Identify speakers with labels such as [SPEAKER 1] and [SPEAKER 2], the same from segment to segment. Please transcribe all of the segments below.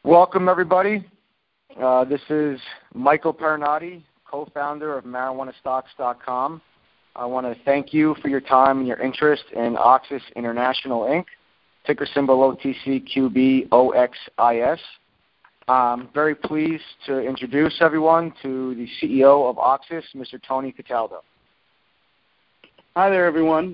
[SPEAKER 1] Welcome, everybody. This is Michael Perinati, co-founder of MarijuanaStocks.com. I want to thank you for your time and your interest in Oxis International, Inc., ticker symbol OTCQBOXIS. I'm very pleased to introduce everyone to the CEO of Oxis, Mr. Tony Cataldo.
[SPEAKER 2] Hi there, everyone.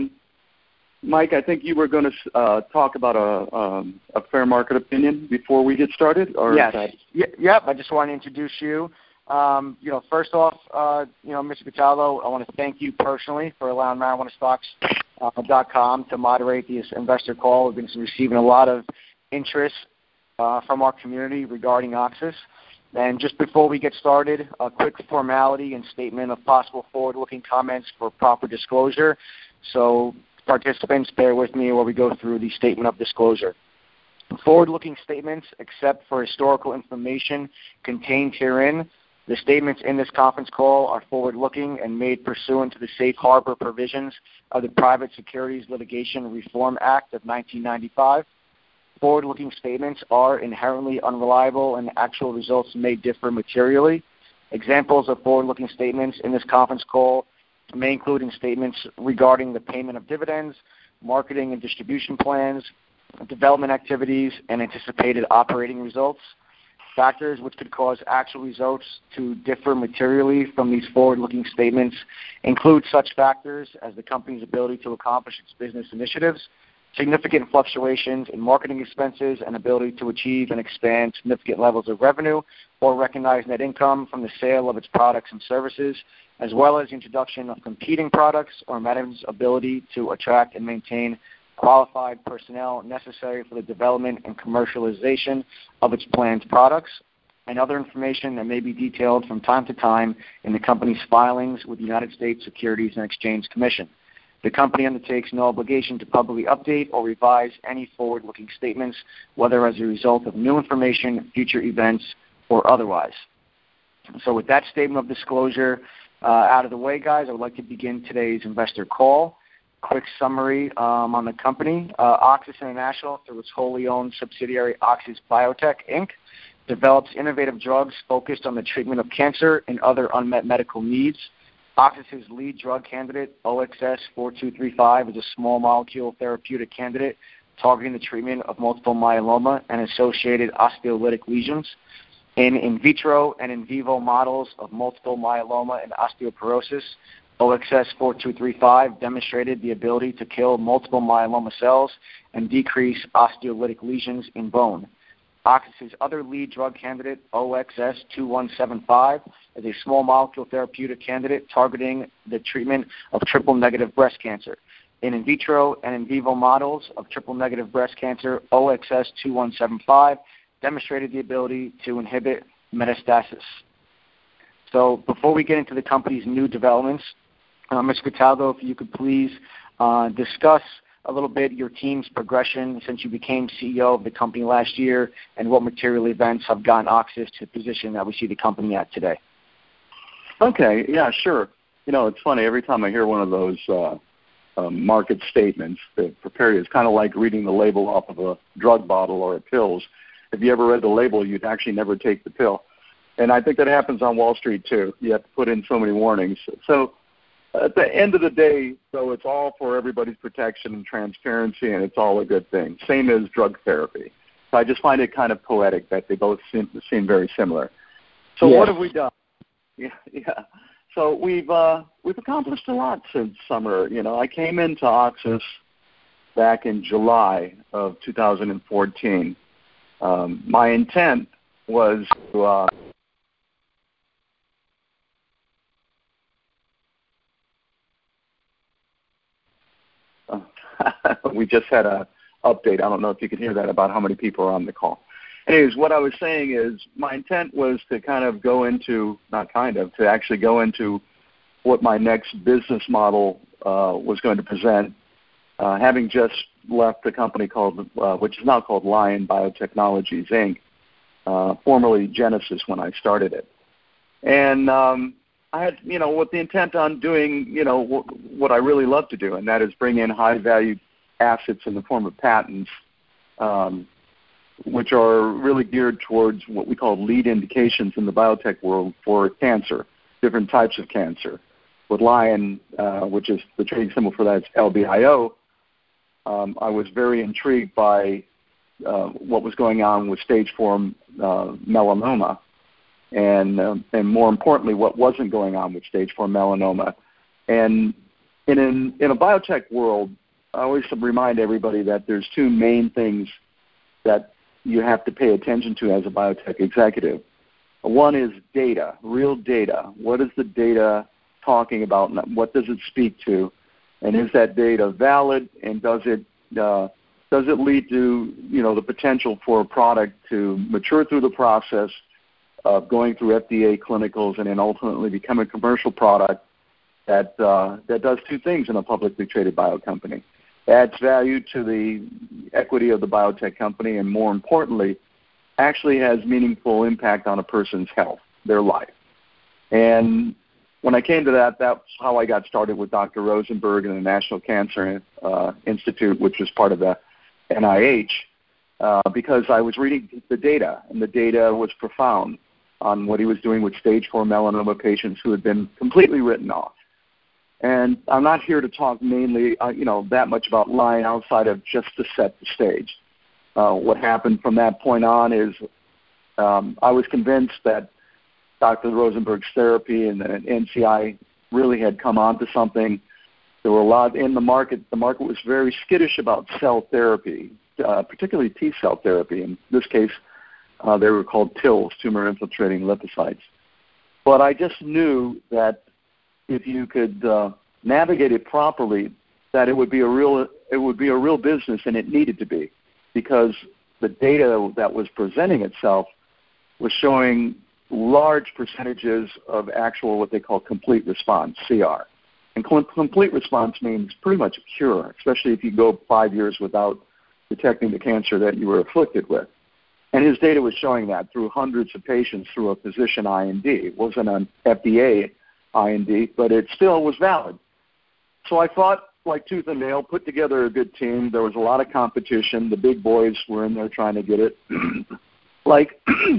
[SPEAKER 2] Mike, I think you were going to talk about a fair market opinion before we get started. Or
[SPEAKER 1] yes. Yep. I just want to introduce you. First off, Mr. Cataldo, I want to thank you personally for allowing MarijuanaStocks.com to moderate this investor call. We've been receiving a lot of interest from our community regarding Oxis. And just before we get started, a quick formality and statement of possible forward-looking comments for proper disclosure. So participants, bear with me while we go through the statement of disclosure. Forward-looking statements, except for historical information contained herein, the statements in this conference call are forward-looking and made pursuant to the safe harbor provisions of the Private Securities Litigation Reform Act of 1995. Forward-looking statements are inherently unreliable and actual results may differ materially. Examples of forward-looking statements in this conference call may include statements regarding the payment of dividends, marketing and distribution plans, development activities, and anticipated operating results. Factors which could cause actual results to differ materially from these forward-looking statements include such factors as the company's ability to accomplish its business initiatives, significant fluctuations in marketing expenses, and ability to achieve and expand significant levels of revenue or recognize net income from the sale of its products and services, as well as the introduction of competing products or management's ability to attract and maintain qualified personnel necessary for the development and commercialization of its planned products, and other information that may be detailed from time to time in the company's filings with the United States Securities and Exchange Commission. The company undertakes no obligation to publicly update or revise any forward-looking statements, whether as a result of new information, future events, or otherwise. So with that statement of disclosure out of the way, guys, I would like to begin today's investor call. Quick summary on the company. Oxis International, through its wholly owned subsidiary Oxis Biotech, Inc., develops innovative drugs focused on the treatment of cancer and other unmet medical needs. Oxis's lead drug candidate, OXS-4235, is a small molecule therapeutic candidate targeting the treatment of multiple myeloma and associated osteolytic lesions. In vitro and in vivo models of multiple myeloma and osteoporosis, OXS-4235 demonstrated the ability to kill multiple myeloma cells and decrease osteolytic lesions in bone. Oxis's other lead drug candidate, OXS-2175, is a small molecule therapeutic candidate targeting the treatment of triple-negative breast cancer. In vitro and in vivo models of triple-negative breast cancer, OXS-2175 demonstrated the ability to inhibit metastasis. So before we get into the company's new developments, Mr. Cataldo, if you could please discuss a little bit your team's progression since you became CEO of the company last year and what material events have gotten Oxis to the position that we see the company at today.
[SPEAKER 2] Okay, yeah, sure. It's funny. Every time I hear one of those market statements, that prepare you, it's kind of like reading the label off of a drug bottle or a pills. If you ever read the label, you'd actually never take the pill. And I think that happens on Wall Street, too. You have to put in so many warnings. So at the end of the day, though, it's all for everybody's protection and transparency, and it's all a good thing. Same as drug therapy. So I just find it kind of poetic that they both seem very similar. So What have we done? Yeah. So we've accomplished a lot since summer. I came into Oxis back in July of 2014. My intent was to we just had an update. I don't know if you can hear that about how many people are on the call. Anyways, what I was saying is my intent was to to actually go into what my next business model was going to present, having just left the company which is now called Lion Biotechnologies, Inc., formerly Genesis when I started it. And I had, with the intent on doing, what I really love to do, and that is bring in high-value assets in the form of patents which are really geared towards what we call lead indications in the biotech world for cancer, different types of cancer. With Lion, which is the trading symbol for that, is LBIO, I was very intrigued by what was going on with stage 4 melanoma, and more importantly, what wasn't going on with stage 4 melanoma. And in a biotech world, I always remind everybody that there's two main things that you have to pay attention to as a biotech executive. One is data, real data. What is the data talking about, and what does it speak to? And is that data valid, and does it lead to, the potential for a product to mature through the process of going through FDA clinicals and then ultimately become a commercial product that does two things in a publicly traded bio company: adds value to the equity of the biotech company, and more importantly, actually has meaningful impact on a person's health, their life. And when I came to that, that's how I got started with Dr. Rosenberg and the National Cancer Institute, which was part of the NIH, because I was reading the data, and the data was profound on what he was doing with stage 4 melanoma patients who had been completely written off. And I'm not here to talk mainly, that much about Lion outside of just to set the stage. What happened from that point on is I was convinced that Dr. Rosenberg's therapy and the NCI really had come onto something. There were a lot in the market. The market was very skittish about cell therapy, particularly T-cell therapy. In this case, they were called TILs, tumor-infiltrating lymphocytes. But I just knew that if you could navigate it properly, that it would be a real business, and it needed to be, because the data that was presenting itself was showing large percentages of actual what they call complete response, CR. And complete response means pretty much a cure, especially if you go 5 years without detecting the cancer that you were afflicted with. And his data was showing that through hundreds of patients through a physician IND. It wasn't an FDA IND, but it still was valid. So I fought like tooth and nail, put together a good team. There was a lot of competition. The big boys were in there trying to get it, like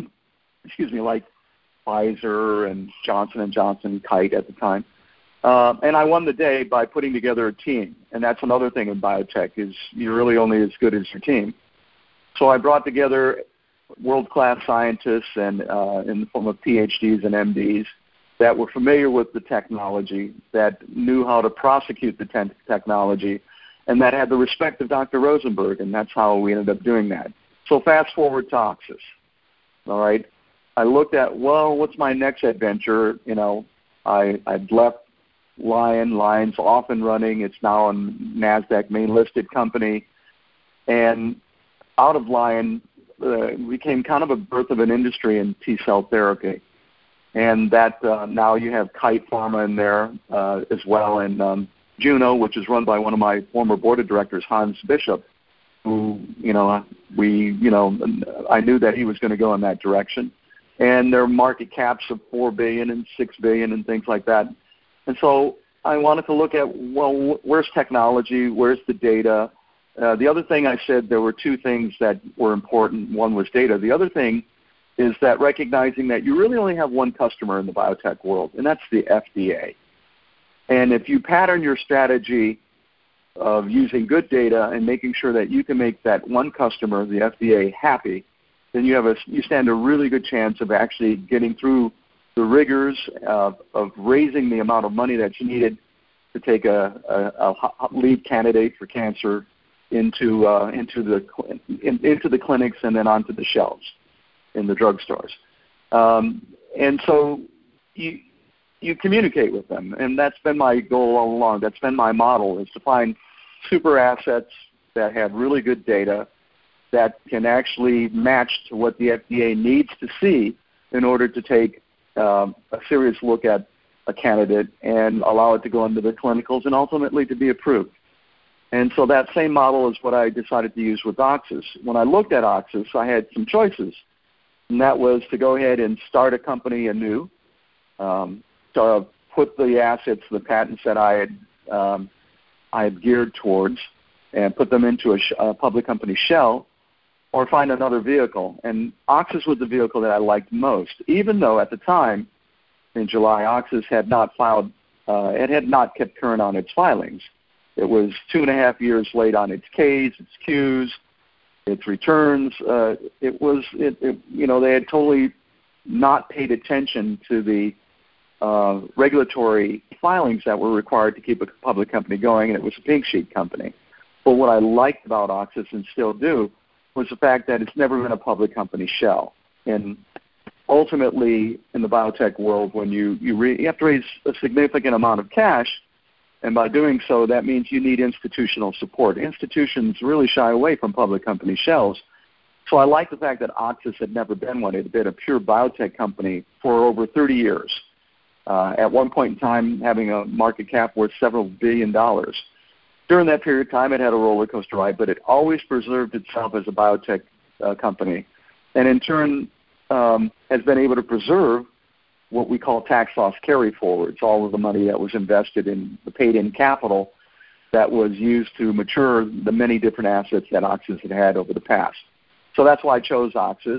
[SPEAKER 2] Pfizer and Johnson & Johnson, Kite at the time. And I won the day by putting together a team. And that's another thing in biotech, is you're really only as good as your team. So I brought together world-class scientists and in the form of PhDs and MDs that were familiar with the technology, that knew how to prosecute the technology, and that had the respect of Dr. Rosenberg, and that's how we ended up doing that. So fast forward to Oxys. All right. I looked at, what's my next adventure? I'd left Lion. Lion's off and running. It's now a NASDAQ main-listed company. And out of Lion became kind of a birth of an industry in T-cell therapy. And that now you have Kite Pharma in there as well, and Juno, which is run by one of my former board of directors, Hans Bishop, who, I knew that he was going to go in that direction. And their market caps of $4 billion and $6 billion and things like that. And so I wanted to look at, where's technology? Where's the data? The other thing I said, there were two things that were important. One was data. The other thing is that recognizing that you really only have one customer in the biotech world, and that's the FDA. And if you pattern your strategy of using good data and making sure that you can make that one customer, the FDA, happy, then you stand a really good chance of actually getting through the rigors of raising the amount of money that's needed to take a lead candidate for cancer into the clinics and then onto the shelves in the drugstores. And so you communicate with them, and that's been my goal all along. That's been my model, is to find super assets that have really good data that can actually match to what the FDA needs to see in order to take a serious look at a candidate and allow it to go into the clinicals and ultimately to be approved. And so that same model is what I decided to use with Oxys. When I looked at Oxys, I had some choices, and that was to go ahead and start a company anew, to put the assets, the patents that I had geared towards, and put them into a public company shell, or find another vehicle. And Oxys was the vehicle that I liked most, even though at the time, in July, Oxys had not filed, it had not kept current on its filings. It was 2.5 years late on its Ks, its Qs, its returns. They had totally not paid attention to the regulatory filings that were required to keep a public company going, and it was a pink sheet company. But what I liked about Oxys, and still do, was the fact that it's never been a public company shell. And ultimately, in the biotech world, when you have to raise a significant amount of cash, and by doing so, that means you need institutional support. Institutions really shy away from public company shells. So I like the fact that Oxys had never been one. It had been a pure biotech company for over 30 years. At one point in time, having a market cap worth several $1 billion. During that period of time, it had a roller coaster ride, but it always preserved itself as a biotech company, and in turn has been able to preserve what we call tax loss carry forwards, all of the money that was invested in the paid-in capital that was used to mature the many different assets that Oxys had over the past. So that's why I chose Oxys.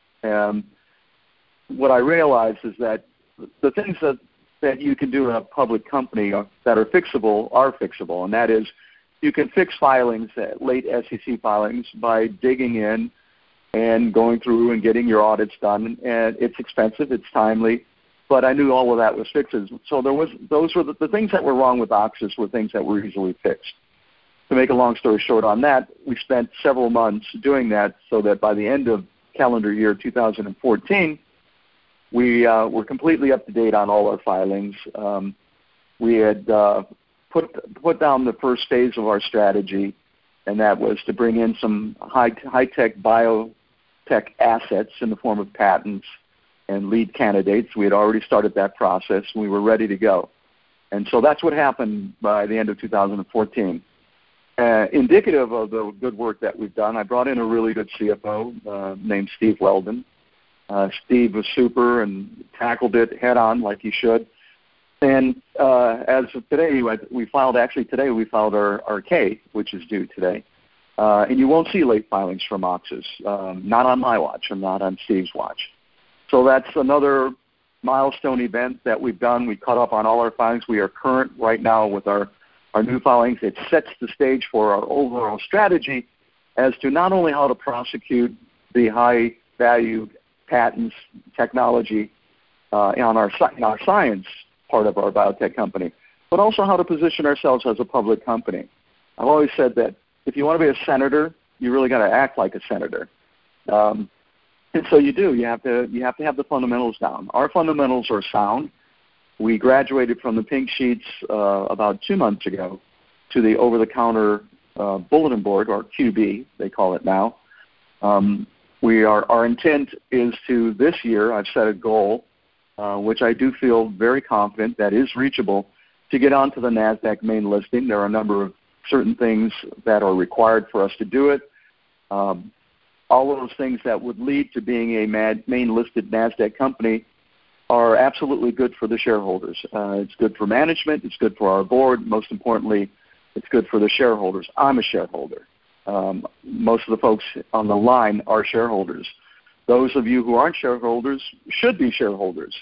[SPEAKER 2] What I realized is that the things that you can do in a public company that are fixable, and that is you can fix filings, late SEC filings, by digging in and going through and getting your audits done. And it's expensive, it's timely, but I knew all of that was fixes. So those were the things that were wrong with Oxys were things that were easily fixed. To make a long story short on that, we spent several months doing that so that by the end of calendar year 2014, we were completely up to date on all our filings. We had put down the first phase of our strategy, and that was to bring in some high-tech biotech assets in the form of patents and lead candidates. We had already started that process, and we were ready to go. And so that's what happened by the end of 2014. Indicative of the good work that we've done, I brought in a really good CFO named Steve Weldon. Steve was super and tackled it head on like he should. And as of today, we filed our K, which is due today. And you won't see late filings from Oxys, not on my watch and not on Steve's watch. So that's another milestone event that we've done. We caught up on all our filings. We are current right now with our new filings. It sets the stage for our overall strategy as to not only how to prosecute the high-value patents, technology on our science part of our biotech company, but also how to position ourselves as a public company. I've always said that if you want to be a senator, you really got to act like a senator. And so you do. You have to have the fundamentals down. Our fundamentals are sound. We graduated from the pink sheets about 2 months ago to the over-the-counter bulletin board, or QB, they call it now. Our intent is to, this year, I've set a goal, which I do feel very confident that is reachable, to get onto the NASDAQ main listing. There are a number of certain things that are required for us to do it. All of those things that would lead to being a main listed NASDAQ company are absolutely good for the shareholders. It's good for management. It's good for our board. Most importantly, it's good for the shareholders. I'm a shareholder. Most of the folks on the line are shareholders. Those of you who aren't shareholders should be shareholders.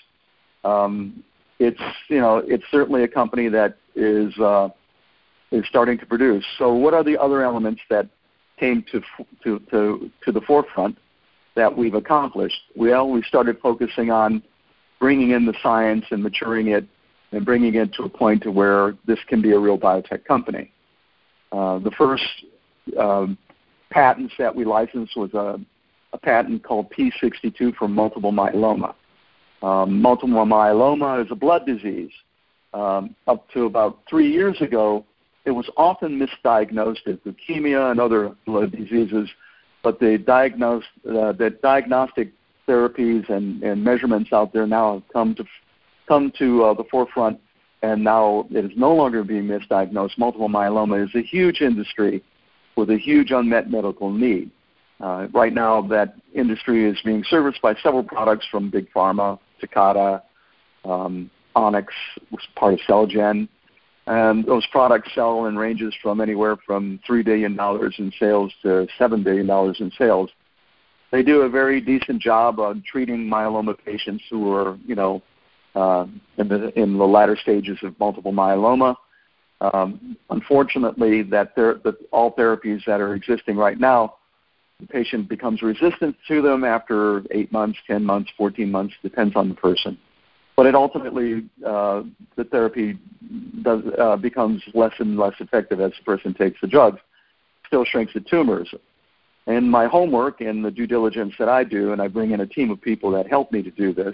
[SPEAKER 2] It's certainly a company that is starting to produce. So what are the other elements that came to the forefront that we've accomplished? Well, we started focusing on bringing in the science and maturing it and bringing it to a point to where this can be a real biotech company. The first patents that we licensed was a patent called P62 for multiple myeloma. Multiple myeloma is a blood disease. Up to about 3 years ago, it was often misdiagnosed as leukemia and other blood diseases, but the diagnostic therapies and measurements out there now have come to the forefront, and now it is no longer being misdiagnosed. Multiple myeloma is a huge industry with a huge unmet medical need. Right now, that industry is being serviced by several products from Big Pharma, Takeda, Onyx, which is part of Celgen, And those products sell in ranges from anywhere from $3 billion in sales to $7 billion in sales. They do a very decent job of treating myeloma patients who are, in the latter stages of multiple myeloma. Unfortunately, all therapies that are existing right now, the patient becomes resistant to them after 8 months, 10 months, 14 months, depends on the person. But it ultimately, the therapy becomes less and less effective as the person takes the drugs, still shrinks the tumors. And my homework and the due diligence that I do, and I bring in a team of people that help me to do this,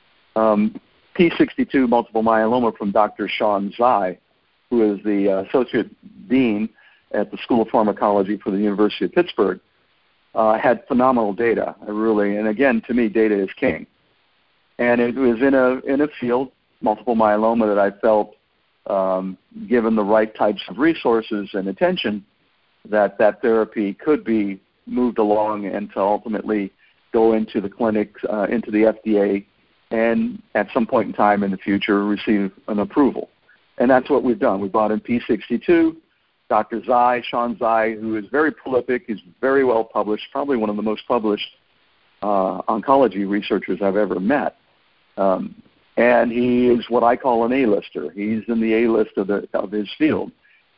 [SPEAKER 2] P62 multiple myeloma from Dr. Sean Zai, who is the Associate Dean at the School of Pharmacology for the University of Pittsburgh, had phenomenal data. And again, to me, data is king. And it was in a field, multiple myeloma, that I felt, given the right types of resources and attention, that therapy could be moved along and to ultimately go into the clinic, into the FDA, and at some point in time in the future receive an approval. And that's what we've done. We brought in P62, Dr. Zai, Sean Zai, who is very prolific. He's very well published, probably one of the most published oncology researchers I've ever met. And he is what I call an A-lister. He's in the A-list of his field.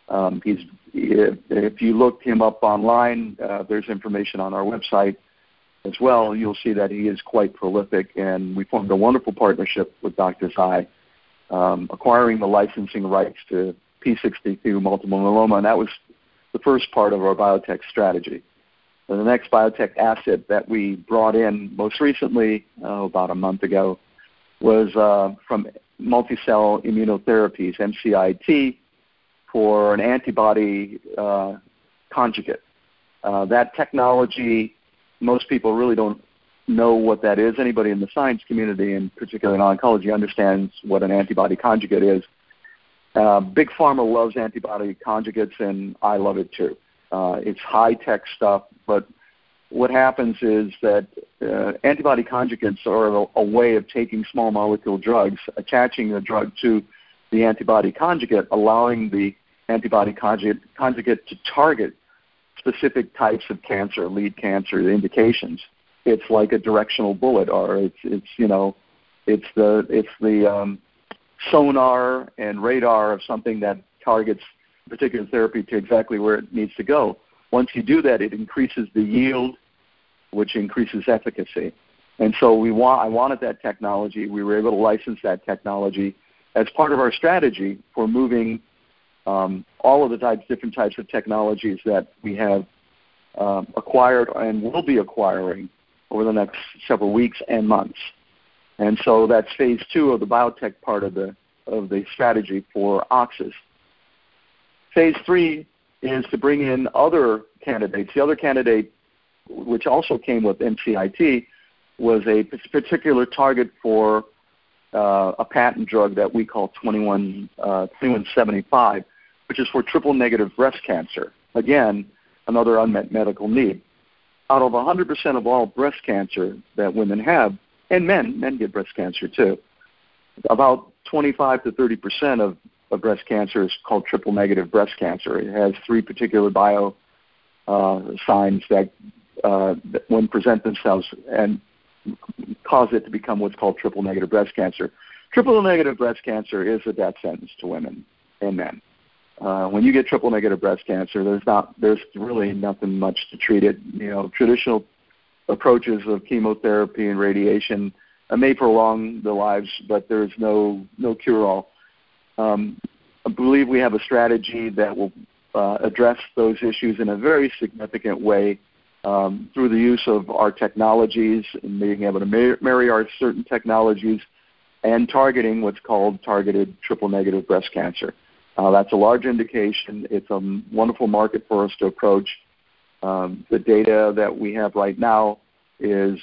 [SPEAKER 2] If you look him up online, there's information on our website as well. You'll see that he is quite prolific, and we formed a wonderful partnership with Dr. Zai, acquiring the licensing rights to P62 multiple myeloma, and that was the first part of our biotech strategy. And the next biotech asset that we brought in most recently, about a month ago, was from Multicell Immunotherapies, MCIT, for an antibody conjugate. That technology, most people really don't know what that is. Anybody in the science community, and particularly in oncology, understands what an antibody conjugate is. Big Pharma loves antibody conjugates, and I love it too. It's high-tech stuff, but what happens is that antibody conjugates are a way of taking small molecule drugs, attaching the drug to the antibody conjugate, allowing the antibody conjugate to target specific types of cancer, lead cancer indications. It's like a directional bullet, or it's the sonar and radar of something that targets a particular therapy to exactly where it needs to go. Once you do that, it increases the yield, which increases efficacy. And so I wanted that technology. We were able to license that technology as part of our strategy for moving all of the different types of technologies that we have acquired and will be acquiring over the next several weeks and months. And so that's phase 2 of the biotech part of the strategy for Oxys. Phase 3 is to bring in other candidates. The other candidate, which also came with MCIT, was a particular target for a patent drug that we call 2175, which is for triple-negative breast cancer. Again, another unmet medical need. Out of 100% of all breast cancer that women have, and men get breast cancer too, about 25 to 30% of breast cancer is called triple-negative breast cancer. It has 3 particular bio signs that when present themselves and cause it to become what's called triple-negative breast cancer. Triple-negative breast cancer is a death sentence to women and men. When you get triple-negative breast cancer, there's really nothing much to treat it. Traditional approaches of chemotherapy and radiation may prolong the lives, but there's no cure-all. I believe we have a strategy that will address those issues in a very significant way through the use of our technologies and being able to marry our certain technologies and targeting what's called targeted triple-negative breast cancer. That's a large indication. It's a wonderful market for us to approach. The data that we have right now is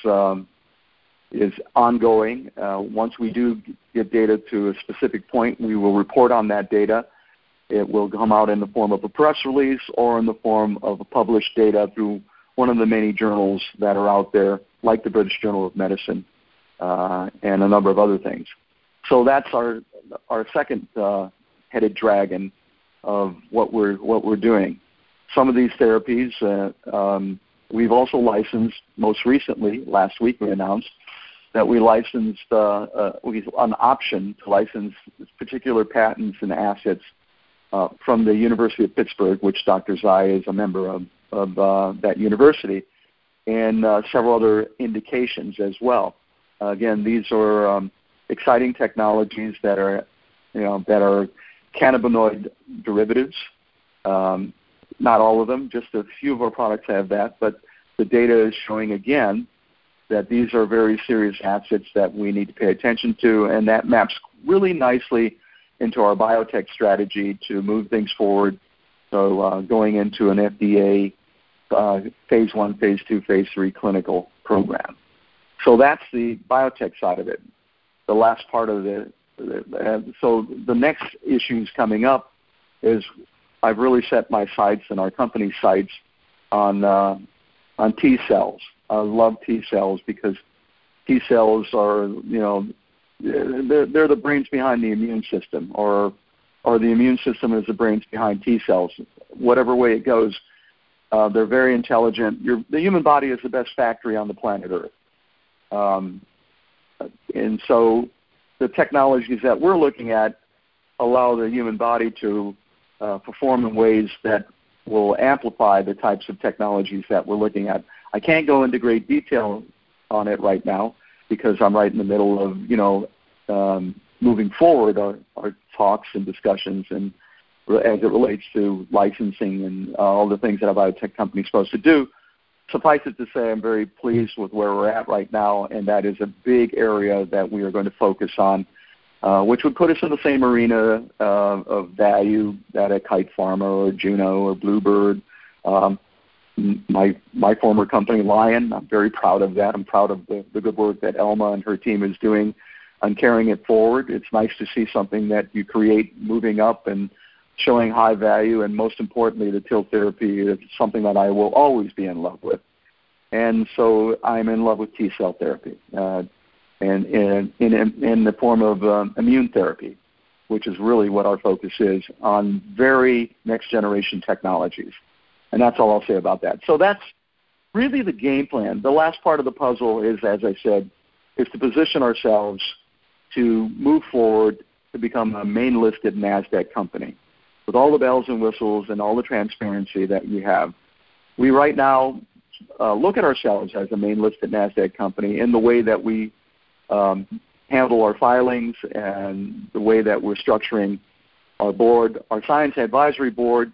[SPEAKER 2] ongoing. Once we do get data to a specific point, we will report on that data. It will come out in the form of a press release or in the form of published data through one of the many journals that are out there, like the British Journal of Medicine and a number of other things. So that's our second four-headed dragon of what we're doing. Some of these therapies we've also licensed. Most recently, last week we announced that we licensed an option to license particular patents and assets from the University of Pittsburgh, which Dr. Zai is a member of that university, and several other indications as well. Again, these are exciting technologies that are cannabinoid derivatives. Not all of them, just a few of our products have that, but the data is showing again that these are very serious assets that we need to pay attention to, and that maps really nicely into our biotech strategy to move things forward. So going into an FDA phase 1, phase 2, phase 3 clinical program. So that's the biotech side of it. The last part of so the next issues coming up is I've really set my sights and our company's sights on T cells. I love T cells because T cells are, they're the brains behind the immune system, or the immune system is the brains behind T cells. Whatever way it goes, they're very intelligent. The human body is the best factory on the planet Earth. And so the technologies that we're looking at allow the human body to perform in ways that will amplify the types of technologies that we're looking at. I can't go into great detail on it right now because I'm right in the middle of, moving forward our talks and discussions and as it relates to licensing and all the things that a biotech company is supposed to do. Suffice it to say, I'm very pleased with where we're at right now, and that is a big area that we are going to focus on, which would put us in the same arena of value that a Kite Pharma or Juno or Bluebird. My former company, Lion, I'm very proud of that. I'm proud of the good work that Elma and her team is doing on carrying it forward. It's nice to see something that you create moving up and showing high value, and most importantly, the TIL therapy is something that I will always be in love with. And so I'm in love with T-cell therapy, and in the form of immune therapy, which is really what our focus is on very next-generation technologies. And that's all I'll say about that. So that's really the game plan. The last part of the puzzle is, as I said, is to position ourselves to move forward to become a main-listed NASDAQ company with all the bells and whistles and all the transparency that we have. We right now look at ourselves as a main-listed NASDAQ company in the way that we handle our filings and the way that we're structuring our board. Our science advisory board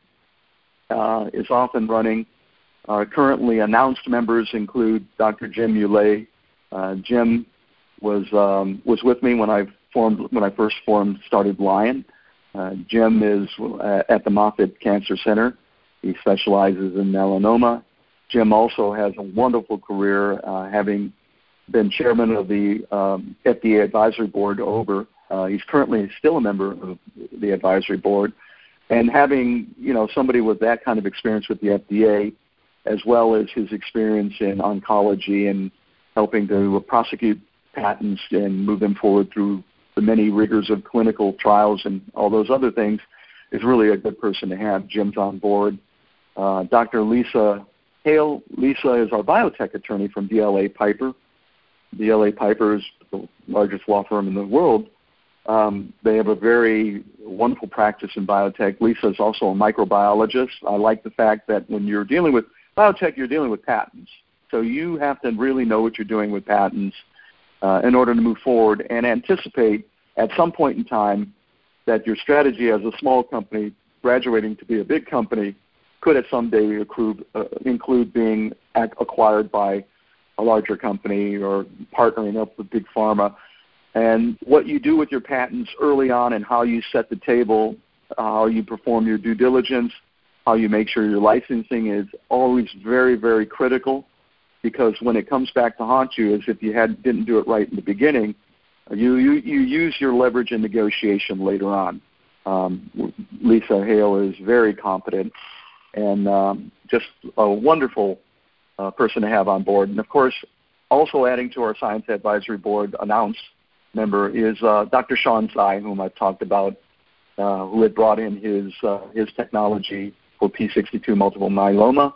[SPEAKER 2] is off and running. Our currently announced members include Dr. Jim Ulay. Jim was with me when I first started Lion. Jim is at the Moffitt Cancer Center. He specializes in melanoma. Jim also has a wonderful career, having been chairman of the FDA advisory board he's currently still a member of the advisory board, and having somebody with that kind of experience with the FDA, as well as his experience in oncology and helping to prosecute patents and move them forward through the many rigors of clinical trials and all those other things, is really a good person to have. Jim's on board. Dr. Lisa Hale. Lisa is our biotech attorney from DLA Piper. DLA Piper is the largest law firm in the world. They have a very wonderful practice in biotech. Lisa is also a microbiologist. I like the fact that when you're dealing with biotech, you're dealing with patents. So you have to really know what you're doing with patents in order to move forward and anticipate at some point in time that your strategy as a small company graduating to be a big company could at some day include being acquired by a larger company or partnering up with big pharma. And what you do with your patents early on and how you set the table, how you perform your due diligence, how you make sure your licensing is always very, very critical, because when it comes back to haunt you, as if you didn't do it right in the beginning, you use your leverage in negotiation later on. Lisa Hale is very competent and just a wonderful person to have on board. And, of course, also adding to our Science Advisory Board announced member is Dr. Sean Tsai, whom I've talked about who had brought in his technology for P62 multiple myeloma.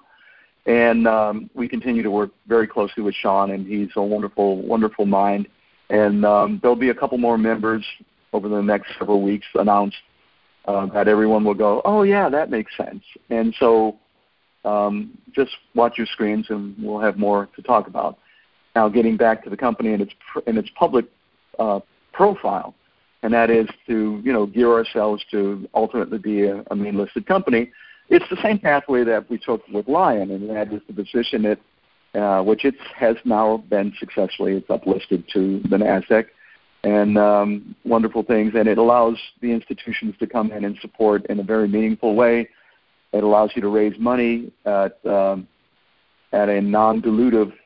[SPEAKER 2] And we continue to work very closely with Sean, and he's a wonderful, wonderful mind. And there'll be a couple more members over the next several weeks announced that everyone will go, oh, yeah, that makes sense. And so just watch your screens, and we'll have more to talk about. Now, getting back to the company and its public profile, and that is to, gear ourselves to ultimately be a main-listed company. It's the same pathway that we took with Lion, and that is to position it, which it has now been successfully. It's uplisted to the NASDAQ, and wonderful things. And it allows the institutions to come in and support in a very meaningful way. It allows you to raise money at a non-dilutive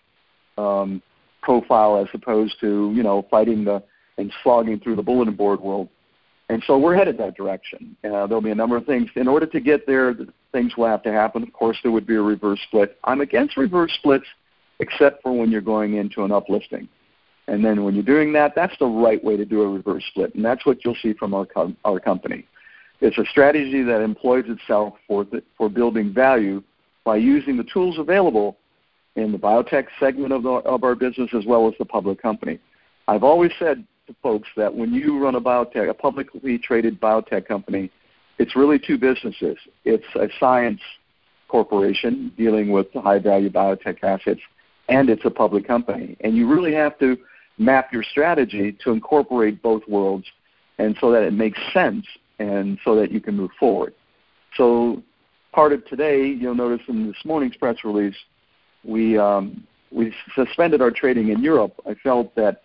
[SPEAKER 2] profile as opposed to, fighting and slogging through the bulletin board world. And so we're headed that direction. There'll be a number of things. In order to get there, things will have to happen. Of course, there would be a reverse split. I'm against reverse splits, except for when you're going into an uplisting. And then when you're doing that, that's the right way to do a reverse split. And that's what you'll see from our company. It's a strategy that employs itself for building value by using the tools available in the biotech segment of our business as well as the public company. I've always said to folks that when you run a publicly traded biotech company, it's really two businesses. It's a science corporation dealing with high-value biotech assets, and it's a public company. And you really have to map your strategy to incorporate both worlds, and so that it makes sense and so that you can move forward. So part of today, you'll notice in this morning's press release, we suspended our trading in Europe. I felt that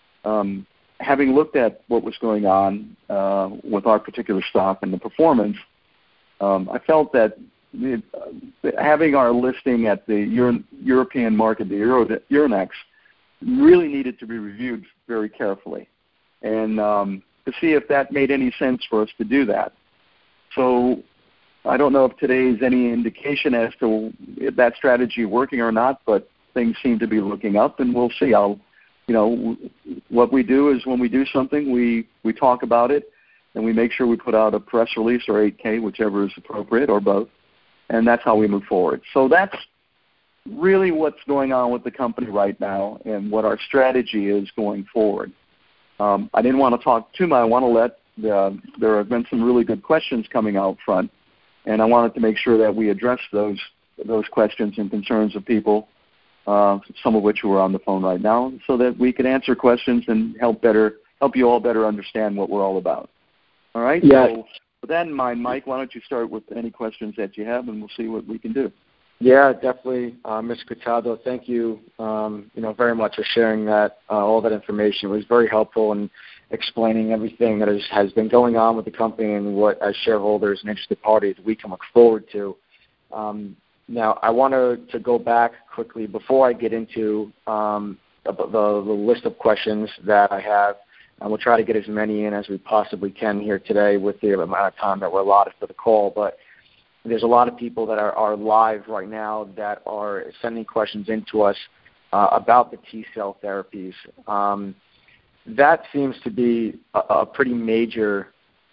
[SPEAKER 2] having looked at what was going on with our particular stock and the performance, I felt that having our listing at the European market, the Euronext, really needed to be reviewed very carefully and to see if that made any sense for us to do that. So I don't know if today is any indication as to if that strategy working or not, but things seem to be looking up, and we'll see. What we do is when we do something, we talk about it, and we make sure we put out a press release or 8K, whichever is appropriate, or both, and that's how we move forward. So that's really what's going on with the company right now and what our strategy is going forward. I didn't want to talk too much. I want to let there have been some really good questions coming out front, and I wanted to make sure that we address those questions and concerns of people, some of which are on the phone right now, so that we can answer questions and help you all better understand what we're all about. All right?
[SPEAKER 1] Yeah.
[SPEAKER 2] So with that in mind, Mike, why don't you start with any questions that you have, and we'll see what we can do.
[SPEAKER 1] Yeah, definitely, Mr. Cataldo. Thank you, very much for sharing that, all that information. It was very helpful in explaining everything that has been going on with the company and what, as shareholders and interested parties, we can look forward to. Now, I want to go back quickly before I get into the list of questions that I have, and we'll try to get as many in as we possibly can here today with the amount of time that we're allotted for the call. But there's a lot of people that are live right now that are sending questions in to us about the T-cell therapies. That seems to be a pretty major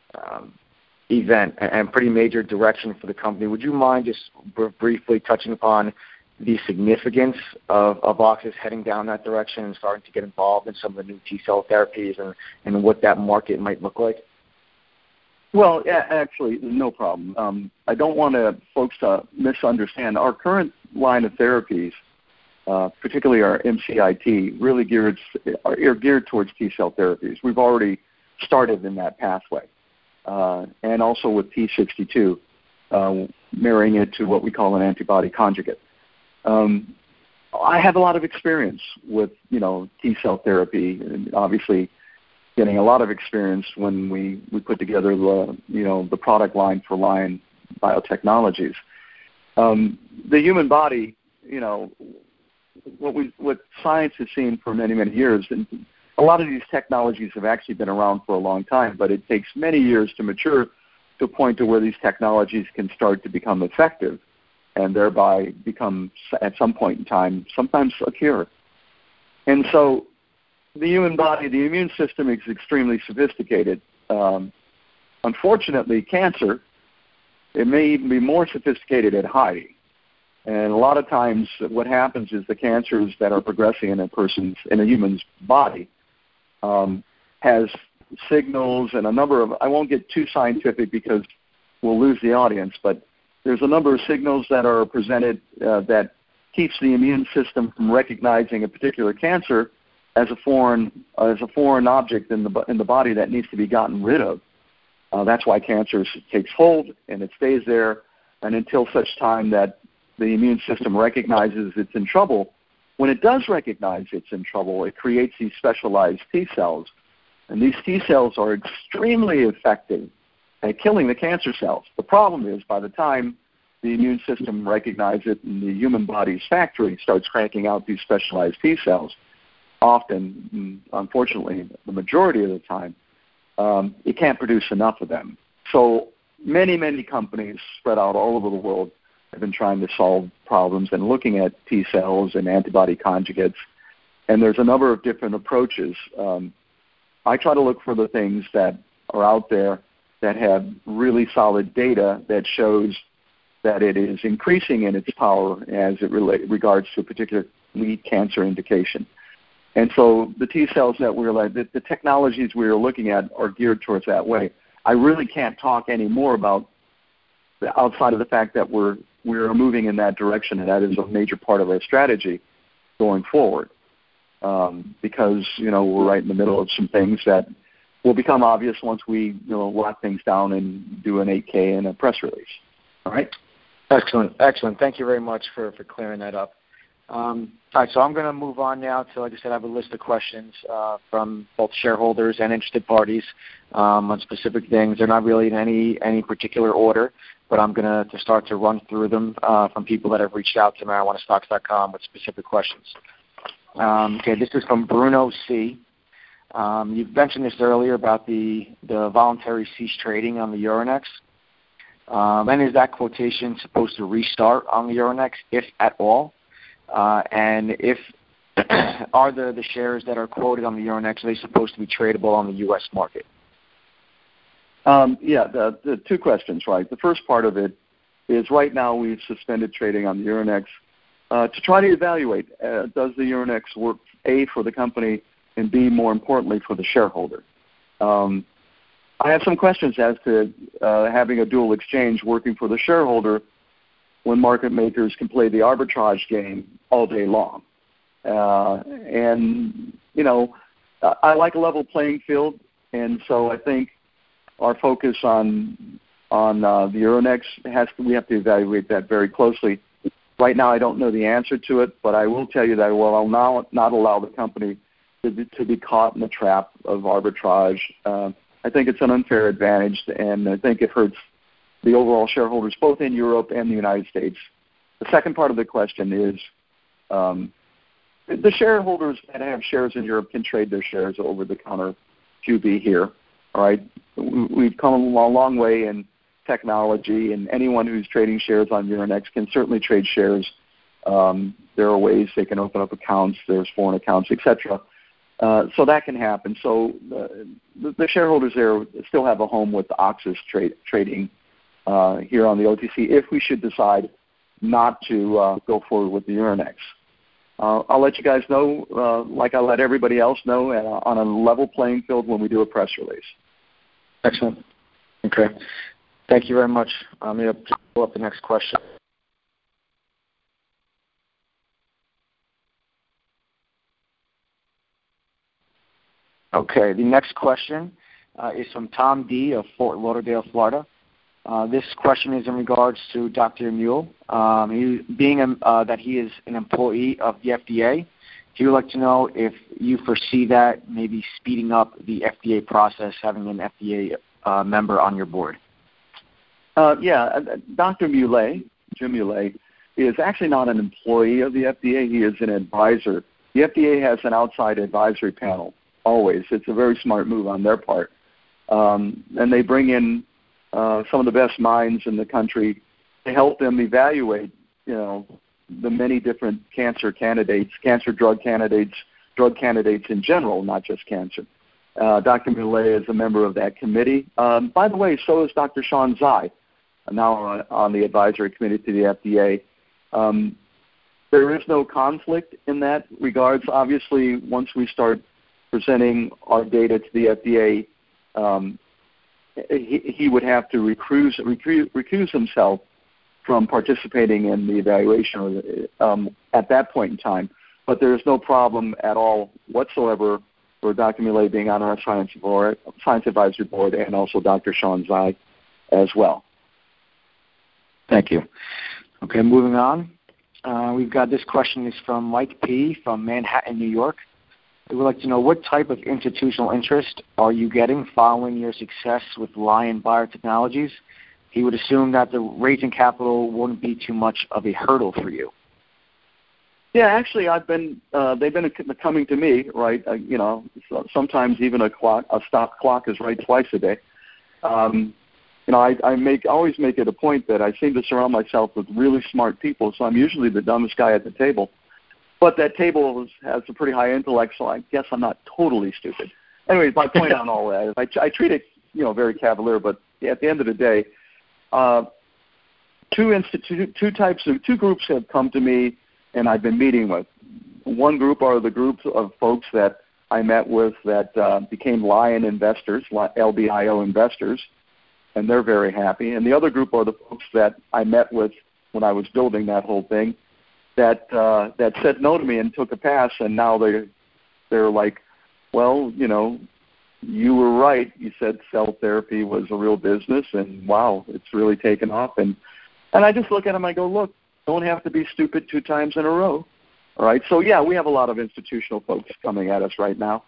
[SPEAKER 1] event and pretty major direction for the company. Would you mind just briefly touching upon the significance of Auxis heading down that direction and starting to get involved in some of the new T-cell therapies and what that market might look like?
[SPEAKER 2] Well, yeah, actually, no problem. I don't want folks to misunderstand. Our current line of therapies, particularly our MCIT, really are geared towards T-cell therapies. We've already started in that pathway. And also with P62, marrying it to what we call an antibody conjugate. I have a lot of experience with, T-cell therapy, and obviously getting a lot of experience when we put together the product line for Lion Biotechnologies. The human body, what science has seen for many, many years, and a lot of these technologies have actually been around for a long time, but it takes many years to mature to a point to where these technologies can start to become effective and thereby become, at some point in time, sometimes a cure. And so the human body, the immune system is extremely sophisticated. unfortunately, cancer, it may even be more sophisticated at hiding. And a lot of times what happens is the cancers that are progressing in a human's body has signals and a number of, I won't get too scientific because we'll lose the audience, but there's a number of signals that are presented that keeps the immune system from recognizing a particular cancer as a foreign object in the body that needs to be gotten rid of. That's why cancer takes hold and it stays there, and until such time that the immune system recognizes it's in trouble. When it does recognize it's in trouble, it creates these specialized T cells, and these T cells are extremely effective at killing the cancer cells. The problem is by the time the immune system recognizes it and the human body's factory starts cranking out these specialized T cells, often, unfortunately, the majority of the time, it can't produce enough of them. So many companies spread out all over the world have been trying to solve problems and looking at T cells and antibody conjugates, and there's a number of different approaches. I try to look for the things that are out there that have really solid data that shows that it is increasing in its power as it regards to a particular lead cancer indication. And so the T cells that the technologies we're looking at are geared towards that way. I really can't talk any more about outside of the fact that we're moving in that direction, and that is a major part of our strategy going forward. Because we're right in the middle of some things that will become obvious once we lock things down and do an 8K and a press release. All right.
[SPEAKER 1] Excellent. Thank you very much for clearing that up. All right, so I'm going to move on now to, like I said, I have a list of questions from both shareholders and interested parties on specific things. They're not really in any particular order, but I'm going to start to run through them from people that have reached out to MarijuanaStocks.com with specific questions. Okay, this is from Bruno C. You've mentioned this earlier about the voluntary cease trading on the Euronext. When is that quotation supposed to restart on the Euronext, if at all? And if are the shares that are quoted on the Euronext, are they supposed to be tradable on the U.S. market?
[SPEAKER 2] The two questions, right? The first part of it is right now we've suspended trading on the Euronext to try to evaluate, does the Euronext work, A, for the company, and B, more importantly, for the shareholder. I have some questions as to having a dual exchange working for the shareholder when market makers can play the arbitrage game all day long. I like a level playing field, and so I think our focus on the Euronext we have to evaluate that very closely. Right now, I don't know the answer to it, but I will tell you that I'll not allow the company to be caught in the trap of arbitrage. I think it's an unfair advantage, and I think it hurts the overall shareholders, both in Europe and the United States. The second part of the question is the shareholders that have shares in Europe can trade their shares over the counter QB here. All right, we've come a long way in technology, and anyone who's trading shares on Euronext can certainly trade shares. There are ways they can open up accounts. There's foreign accounts, etc. So that can happen. So the shareholders there still have a home with Oxys trading here on the OTC if we should decide not to go forward with the Euronext. I'll let you guys know, like I let everybody else know, on a level playing field when we do a press release.
[SPEAKER 1] Excellent. Okay. Thank you very much. I'm going to pull up the next question. Okay, the next question is from Tom D. of Fort Lauderdale, Florida. This question is in regards to Dr. Mule. That he is an employee of the FDA, he would like to know if you foresee that maybe speeding up the FDA process, having an FDA member on your board. Dr. Mule, Jim Mule, is actually not an employee of the FDA. He is an advisor. The FDA has an outside advisory panel always. It's a very smart move on their part. And they bring in some of the best minds in the country to help them evaluate, the many different cancer candidates, cancer drug candidates in general, not just cancer.
[SPEAKER 2] Dr. Muley is a member of that committee. By the way, so is Dr. Sean Zai, now on the advisory committee to the FDA. There is no conflict in that regards. Obviously, once we start presenting our data to the FDA, he would have to recuse himself from participating in the evaluation at that point in time. But there is no problem at all whatsoever for Dr. Muley being on our science advisory board, and also Dr. Sean Zai as well.
[SPEAKER 1] Thank you. Okay, moving on. We've got this question is from Mike P. from Manhattan, New York. We would like to know, what type of institutional interest are you getting following your success with Lion Biotechnologies? He would assume that the raising capital wouldn't be too much of a hurdle for you.
[SPEAKER 2] Yeah, actually, they've been coming to me, right? Sometimes even a stop clock is right twice a day. I always make it a point that I seem to surround myself with really smart people, so I'm usually the dumbest guy at the table. But that table has a pretty high intellect, so I guess I'm not totally stupid. Anyways, my point on all that is I treat it, very cavalier, but at the end of the day, two groups have come to me and I've been meeting with. One group are the groups of folks that I met with that became Lion investors, LBIO investors, and they're very happy. And the other group are the folks that I met with when I was building that whole thing that said no to me and took a pass, and now they're like, well, you were right. You said cell therapy was a real business, and wow, it's really taken off. And I just look at them, I go, look, don't have to be stupid 2 times in a row. All right, so yeah, we have a lot of institutional folks coming at us right now.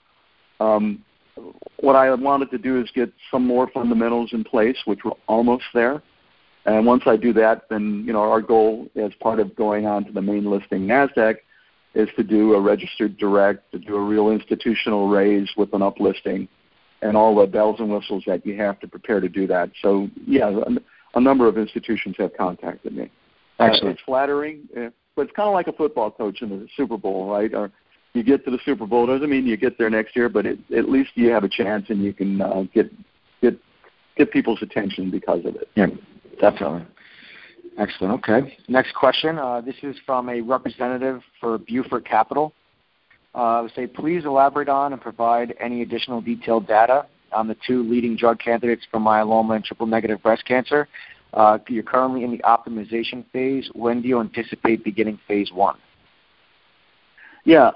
[SPEAKER 2] What I wanted to do is get some more fundamentals in place, which we're almost there. And once I do that, then our goal as part of going on to the main listing NASDAQ is to do a registered direct, to do a real institutional raise with an uplisting, and all the bells and whistles that you have to prepare to do that. So yeah, a number of institutions have contacted me.
[SPEAKER 1] Excellent.
[SPEAKER 2] It's flattering, but it's kind of like a football coach in the Super Bowl, right? Or you get to the Super Bowl, doesn't mean you get there next year, but at least you have a chance and you can get people's attention because of it.
[SPEAKER 1] Yeah, definitely. Excellent. Okay. Next question. This is from a representative for Buford Capital. Please elaborate on and provide any additional detailed data on the 2 leading drug candidates for myeloma and triple-negative breast cancer. You're currently in the optimization phase. When do you anticipate beginning phase 1?
[SPEAKER 2] Yeah,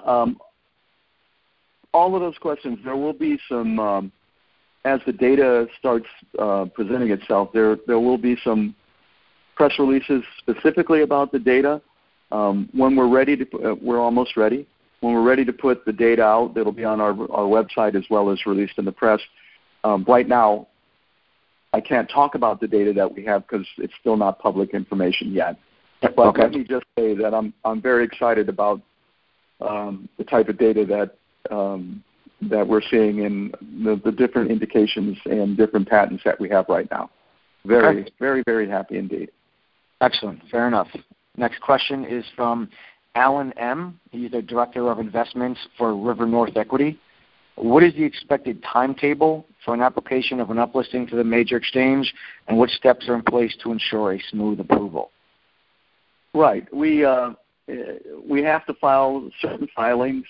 [SPEAKER 2] all of those questions, there will be some, as the data starts presenting itself, there will be some press releases specifically about the data. When we're ready we're almost ready. When we're ready to put the data out, it'll be on our website as well as released in the press. Right now, I can't talk about the data that we have because it's still not public information yet. But okay. Let me just say that I'm very excited about the type of data that we're seeing in the different indications and different patents that we have right now. Very, very happy indeed.
[SPEAKER 1] Excellent. Fair enough. Next question is from Alan M. He's the Director of Investments for River North Equity. What is the expected timetable for an application of an uplisting to the major exchange, and what steps are in place to ensure a smooth approval?
[SPEAKER 2] Right. We have to file certain filings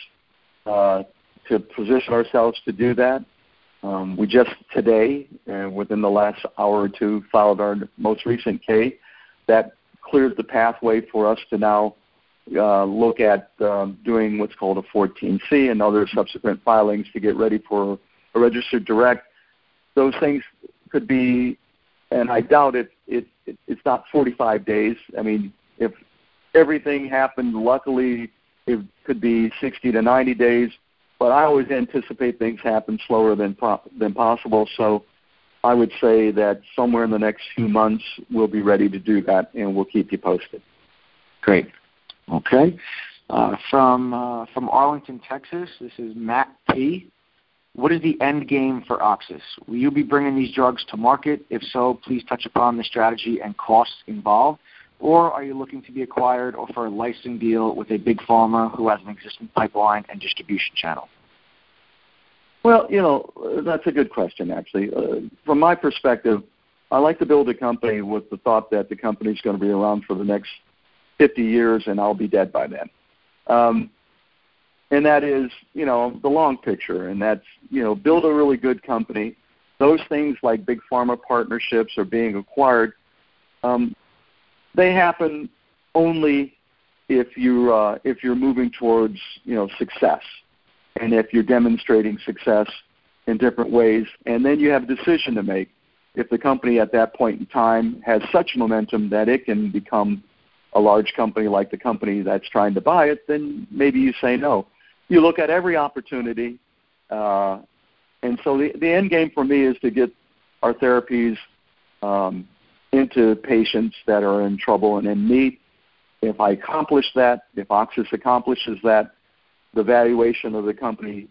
[SPEAKER 2] to position ourselves to do that. We just today, within the last hour or 2, filed our most recent K. That clears the pathway for us to now look at doing what's called a 14C and other subsequent filings to get ready for a registered direct. Those things could be, and I doubt it's not 45 days. I mean, if everything happened, luckily, it could be 60 to 90 days. But I always anticipate things happen slower than possible. So I would say that somewhere in the next few months we'll be ready to do that, and we'll keep you posted.
[SPEAKER 1] Great. Okay. From Arlington, Texas, this is Matt P. What is the end game for Oxys? Will you be bringing these drugs to market? If so, please touch upon the strategy and costs involved. Or are you looking to be acquired or for a licensing deal with a big pharma who has an existing pipeline and distribution channel?
[SPEAKER 2] Well, that's a good question, actually. From my perspective, I like to build a company with the thought that the company is going to be around for the next 50 years and I'll be dead by then. And that is, the long picture, and that's, build a really good company. Those things like big pharma partnerships or being acquired, they happen only if you're moving towards, success, and if you're demonstrating success in different ways, and then you have a decision to make. If the company at that point in time has such momentum that it can become a large company like the company that's trying to buy it, then maybe you say no. You look at every opportunity, and so the end game for me is to get our therapies into patients that are in trouble and in need. If I accomplish that, if Oxys accomplishes that, the valuation of the company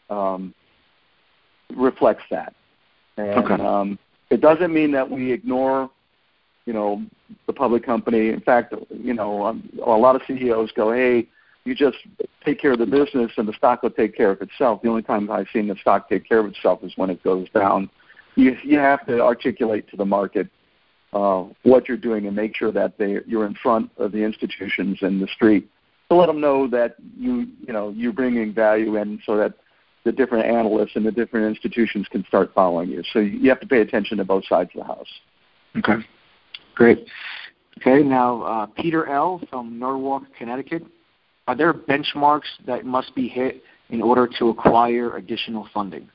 [SPEAKER 2] reflects that. And
[SPEAKER 1] okay.
[SPEAKER 2] It doesn't mean that we ignore, the public company. In fact, a lot of CEOs go, hey, you just take care of the business and the stock will take care of itself. The only time I've seen the stock take care of itself is when it goes down. You have to articulate to the market what you're doing and make sure that you're in front of the institutions in the street to let them know that you're bringing value in, so that the different analysts and the different institutions can start following you. So you have to pay attention to both sides of the house.
[SPEAKER 1] Okay, great. Okay, now Peter L. from Norwalk, Connecticut. Are there benchmarks that must be hit in order to acquire additional funding?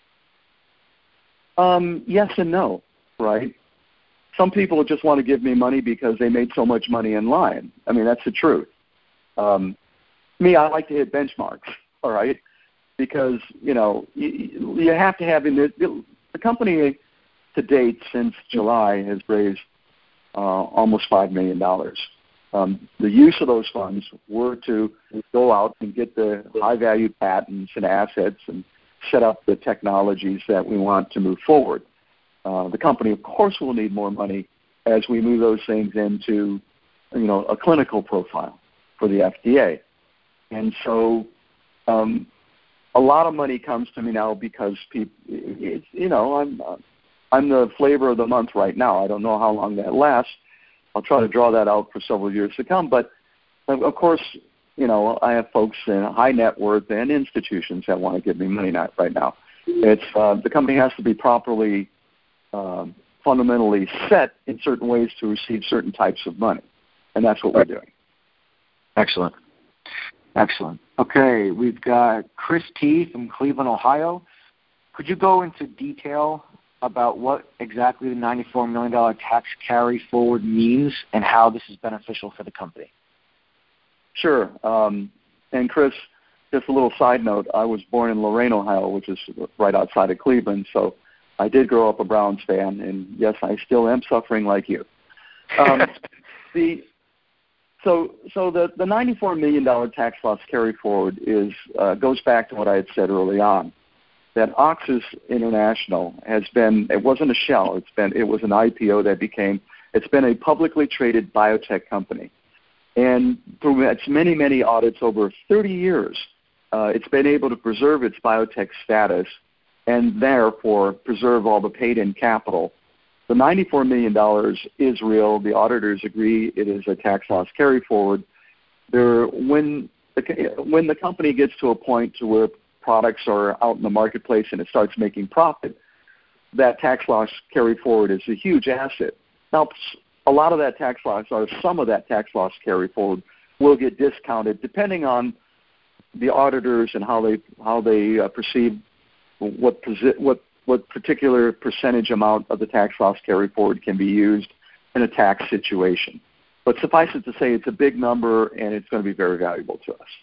[SPEAKER 2] Yes and no, right? Some people just want to give me money because they made so much money in line. I mean, that's the truth. Me, I like to hit benchmarks, all right? Because, you have to have the company to date since July has raised almost $5 million. The use of those funds were to go out and get the high-value patents and assets and set up the technologies that we want to move forward. The company, of course, will need more money as we move those things into, a clinical profile for the FDA. And so a lot of money comes to me now because I'm the flavor of the month right now. I don't know how long that lasts. I'll try to draw that out for several years to come. But, of course, I have folks in high net worth and institutions that want to give me money right now. It's the company has to be properly fundamentally set in certain ways to receive certain types of money, and that's what we're doing.
[SPEAKER 1] Excellent. Okay, we've got Chris T. from Cleveland, Ohio. Could you go into detail about what exactly the $94 million tax carry forward means and how this is beneficial for the company?
[SPEAKER 2] Sure. And Chris, just a little side note, I was born in Lorain, Ohio, which is right outside of Cleveland, so I did grow up a Browns fan, and yes, I still am suffering like you. So the $94 million tax loss carry forward goes back to what I had said early on, that Oxys International has been, it wasn't a shell, it was an IPO that it's been a publicly traded biotech company. And through its many, many audits over 30 years, it's been able to preserve its biotech status and therefore preserve all the paid-in capital. The $94 million is real. The auditors agree it is a tax loss carry forward. When the company gets to a point to where products are out in the marketplace and it starts making profit, that tax loss carry forward is a huge asset. Now, a lot of that tax loss, or some of that tax loss carry forward, will get discounted depending on the auditors and how they perceive what particular percentage amount of the tax loss carry forward can be used in a tax situation. But suffice it to say, it's a big number, and it's going to be very valuable to us.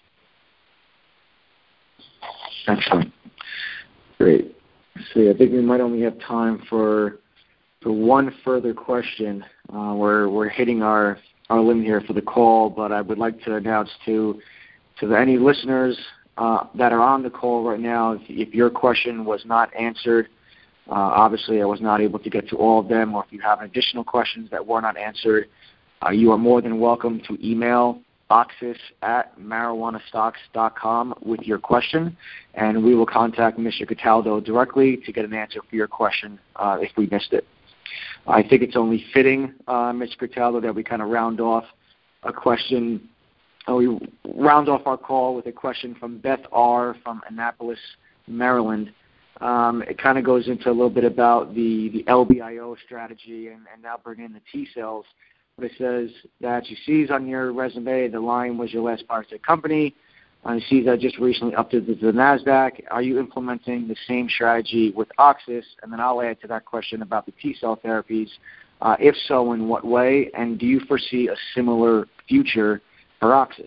[SPEAKER 1] Excellent. Great. See, I think we might only have time for one further question. We're hitting our limit here for the call, but I would like to announce to any listeners that are on the call right now, if your question was not answered, obviously I was not able to get to all of them, or if you have additional questions that were not answered, you are more than welcome to email oxis@marijuanastocks.com with your question, and we will contact Mr. Cataldo directly to get an answer for your question if we missed it. I think it's only fitting, Mr. Cataldo, that we kind of round off a question. We round off our call with a question from Beth R. from Annapolis, Maryland. It kind of goes into a little bit about the LBIO strategy and now bring in the T cells. But it says that she sees on your resume the line was your last biotech company. She sees that just recently updated to the NASDAQ. Are you implementing the same strategy with Oxis? And then I'll add to that question about the T cell therapies. If so, in what way? And do you foresee a similar future for Oxis?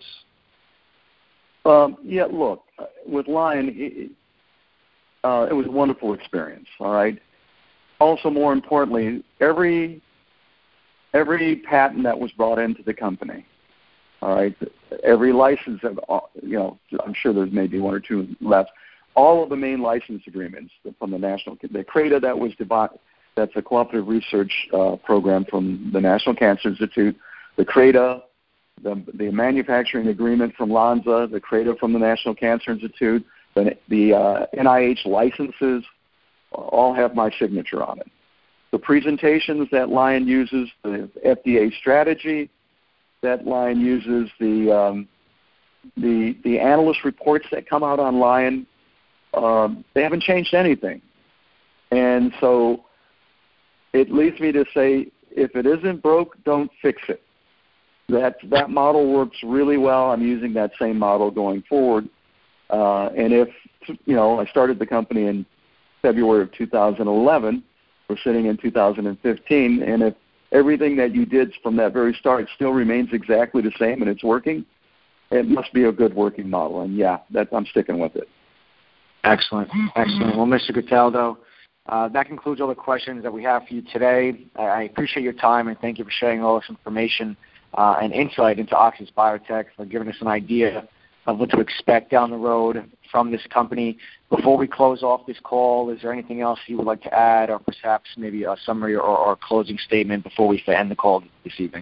[SPEAKER 2] Yeah, look, with Lion, it was a wonderful experience, all right? Also, more importantly, every patent that was brought into the company, all right, every license, I'm sure there's maybe one or two left, all of the main license agreements from the CRADA that's a cooperative research program from the National Cancer Institute, the CRADA, the manufacturing agreement from Lonza, the CRADA from the National Cancer Institute, the NIH licenses all have my signature on it. The presentations that Lion uses, the FDA strategy that Lion uses, the analyst reports that come out on Lion, they haven't changed anything. And so it leads me to say, if it isn't broke, don't fix it. That model works really well. I'm using that same model going forward. And if, I started the company in February of 2011, we're sitting in 2015, and if everything that you did from that very start still remains exactly the same and it's working, it must be a good working model. And, yeah, I'm sticking with it.
[SPEAKER 1] Excellent. Well, Mr. Cataldo, that concludes all the questions that we have for you today. I appreciate your time, and thank you for sharing all this information and insight into Oxis Biotech, for giving us an idea of what to expect down the road from this company. Before we close off this call, is there anything else you would like to add, or perhaps maybe a summary or a closing statement before we end the call this evening?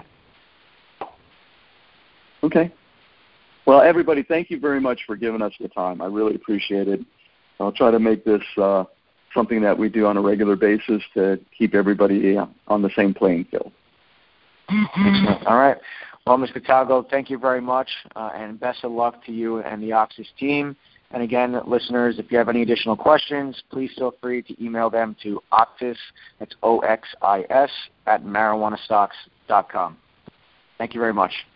[SPEAKER 2] Okay. Well, everybody, thank you very much for giving us the time. I really appreciate it. I'll try to make this something that we do on a regular basis to keep everybody on the same playing field.
[SPEAKER 1] Excellent. All right. Well, Mr. Cataldo, thank you very much, and best of luck to you and the Oxis team. And again, listeners, if you have any additional questions, please feel free to email them to Oxis, that's OXIS, @marijuanastocks.com. Thank you very much.